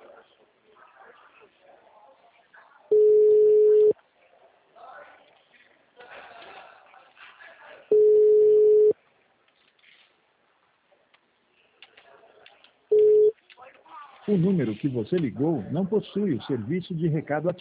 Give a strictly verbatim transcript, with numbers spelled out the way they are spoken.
O número que você ligou não possui o serviço de recado ativo.